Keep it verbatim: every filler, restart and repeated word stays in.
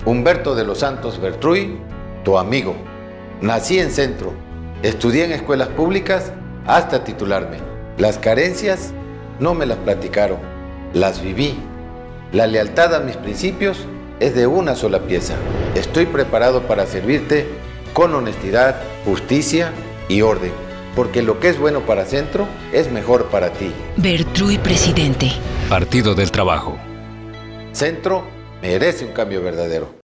Humberto de los Santos Bertruy, tu amigo. Nací en Centro, estudié en escuelas públicas hasta titularme. Las carencias no me las platicaron, las viví. La lealtad a mis principios es de una sola pieza. Estoy preparado para servirte con honestidad, justicia y orden, porque lo que es bueno para Centro es mejor para ti. Bertruy, presidente. Partido del Trabajo. Centro merece un cambio verdadero.